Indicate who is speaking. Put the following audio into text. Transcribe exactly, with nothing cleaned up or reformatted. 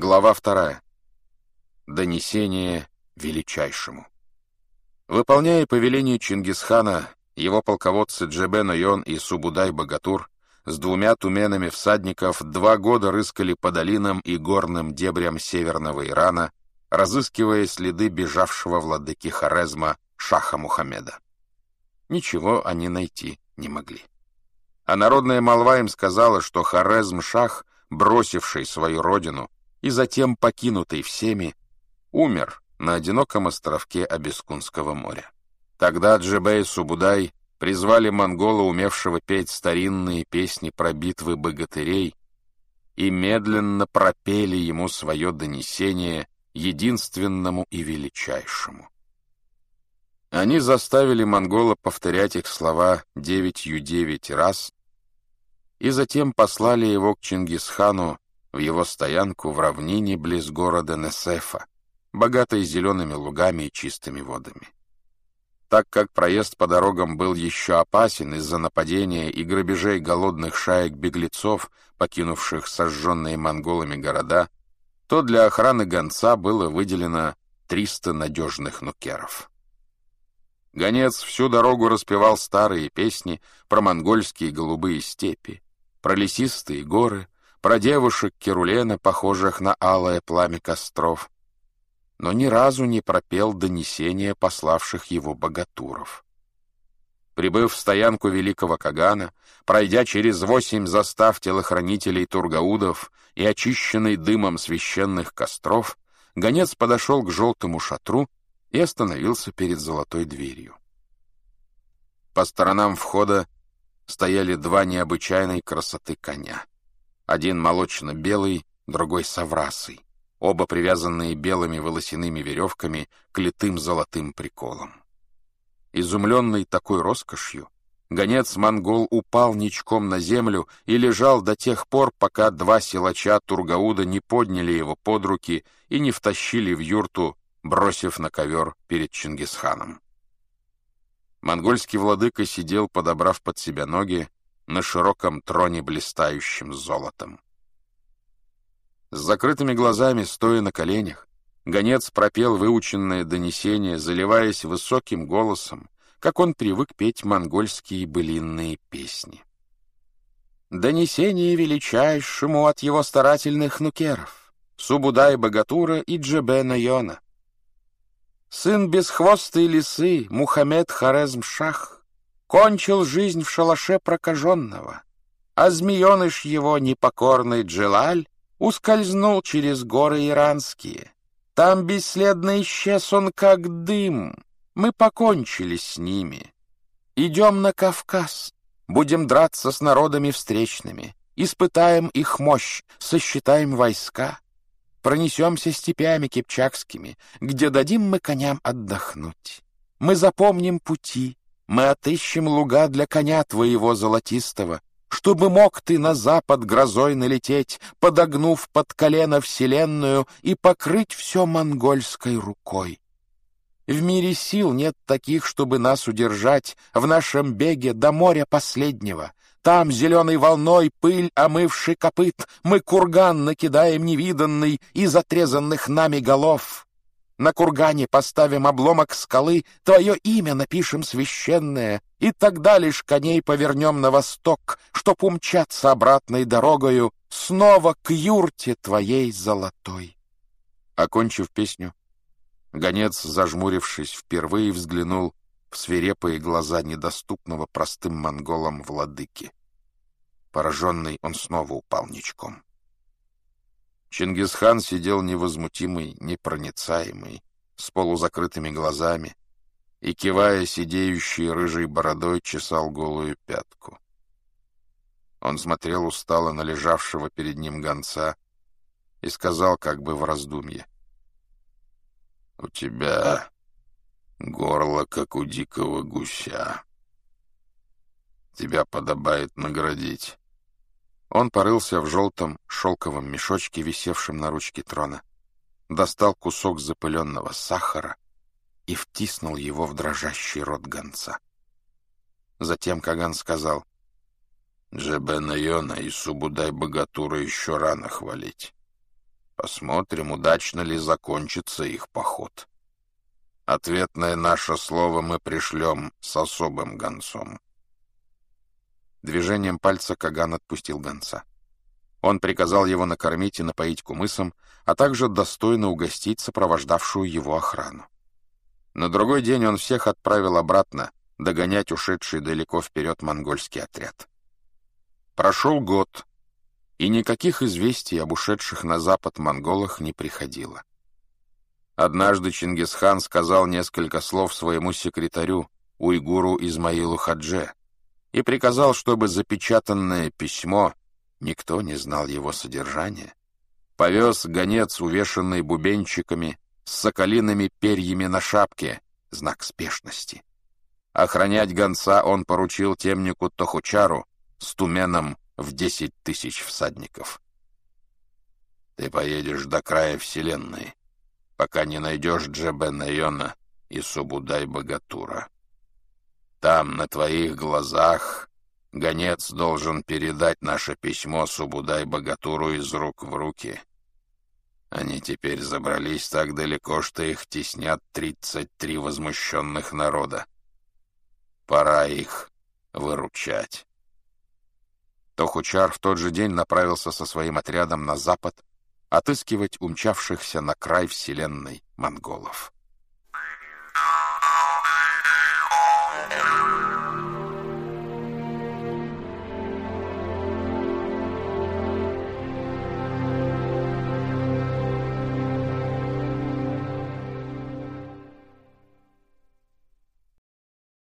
Speaker 1: Глава вторая. Донесение величайшему. Выполняя повеление Чингисхана, его полководцы Джебе-Нойон и Субудай-Богатур с двумя туменами всадников два года рыскали по долинам и горным дебрям северного Ирана, разыскивая следы бежавшего владыки Хорезма Шаха Мухаммеда. Ничего они найти не могли. А народная молва им сказала, что Хорезм-Шах, бросивший свою родину и затем покинутый всеми, умер на одиноком островке Абискунского моря. Тогда Джебе и Субудай призвали монгола, умевшего петь старинные песни про битвы богатырей, и медленно пропели ему свое донесение единственному и величайшему. Они заставили монгола повторять их слова девятью девять раз и затем послали его к Чингисхану в его стоянку в равнине близ города Несефа, богатой зелеными лугами и чистыми водами. Так как проезд по дорогам был еще опасен из-за нападения и грабежей голодных шаек беглецов, покинувших сожженные монголами города, то для охраны гонца было выделено триста надежных нукеров. Гонец всю дорогу распевал старые песни про монгольские голубые степи, про лесистые горы, про девушек Керулена, похожих на алое пламя костров, но ни разу не пропел донесения пославших его богатуров. Прибыв в стоянку великого Кагана, пройдя через восемь застав телохранителей тургаудов и очищенный дымом священных костров, гонец подошел к желтому шатру и остановился перед золотой дверью. По сторонам входа стояли два необычайной красоты коня. Один молочно-белый, другой соврасый, оба привязанные белыми волосяными веревками к литым золотым приколам. Изумленный такой роскошью, гонец-монгол упал ничком на землю и лежал до тех пор, пока два силача Тургауда не подняли его под руки и не втащили в юрту, бросив на ковер перед Чингисханом. Монгольский владыка сидел, подобрав под себя ноги, на широком троне, блистающем золотом. С закрытыми глазами, стоя на коленях, гонец пропел выученное донесение, заливаясь высоким голосом, как он привык петь монгольские былинные песни. Донесение величайшему от его старательных нукеров, Субудай-Богатура и Джебе-Нойона. Сын бесхвостой лисы Мухаммед Хорезм-Шах кончил жизнь в шалаше прокаженного, а змееныш его непокорный Джелаль ускользнул через горы иранские. Там бесследно исчез он, как дым. Мы покончили с ними. Идем на Кавказ, будем драться с народами встречными, испытаем их мощь, сосчитаем войска, пронесемся степями кипчакскими, где дадим мы коням отдохнуть. Мы запомним пути, мы отыщем луга для коня твоего золотистого, чтобы мог ты на запад грозой налететь, подогнув под колено вселенную и покрыть все монгольской рукой. В мире сил нет таких, чтобы нас удержать в нашем беге до моря последнего. Там зеленой волной пыль, омывший копыт, мы курган накидаем невиданный из отрезанных нами голов. На кургане поставим обломок скалы, твое имя напишем священное, и тогда лишь коней повернем на восток, чтоб умчаться обратной дорогою снова к юрте твоей золотой. Окончив песню, гонец, зажмурившись, впервые взглянул в свирепые глаза недоступного простым монголам владыки. Пораженный, он снова упал ничком. Чингисхан сидел невозмутимый, непроницаемый, с полузакрытыми глазами и, кивая сидеющей рыжей бородой, чесал голую пятку. Он смотрел устало на лежавшего перед ним гонца и сказал как бы в раздумье: «У тебя горло, как у дикого гуся. Тебя подобает наградить». Он порылся в желтом шелковом мешочке, висевшем на ручке трона, достал кусок запыленного сахара и втиснул его в дрожащий рот гонца. Затем Каган сказал: «Джебе-Нойона и Субудай-Богатура еще рано хвалить. Посмотрим, удачно ли закончится их поход. Ответное наше слово мы пришлем с особым гонцом». Движением пальца Каган отпустил гонца. Он приказал его накормить и напоить кумысом, а также достойно угостить сопровождавшую его охрану. На другой день он всех отправил обратно догонять ушедший далеко вперед монгольский отряд. Прошел год, и никаких известий об ушедших на запад монголах не приходило. Однажды Чингисхан сказал несколько слов своему секретарю, уйгуру Измаилу Хадже, и приказал, чтобы запечатанное письмо, никто не знал его содержания, повез гонец, увешанный бубенчиками, с соколиными перьями на шапке, знак спешности. Охранять гонца он поручил темнику Тохучару с туменом в десять тысяч всадников. «Ты поедешь до края вселенной, пока не найдешь Джебе-Найона и Субудай-Богатура. Там, на твоих глазах, гонец должен передать наше письмо Субудай-Богатуру из рук в руки. Они теперь забрались так далеко, что их теснят тридцать три возмущенных народа. Пора их выручать». Тохучар в тот же день направился со своим отрядом на запад отыскивать умчавшихся на край вселенной монголов.